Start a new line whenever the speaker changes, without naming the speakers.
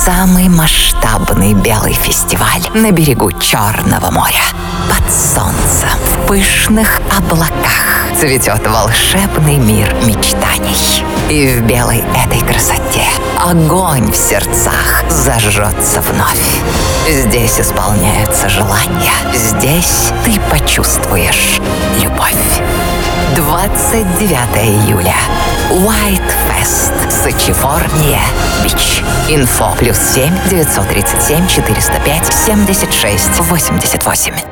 Самый масштабный белый фестиваль на берегу Черного моря. Под солнцем, в пышных облаках цветет волшебный мир мечтаний. И в белой этой красоте огонь в сердцах зажжется вновь. Здесь исполняются желания. Здесь ты почувствуешь любовь. 29 июля. White Fest. Сычефорния Бич. Инфо +7 937 405 76 88.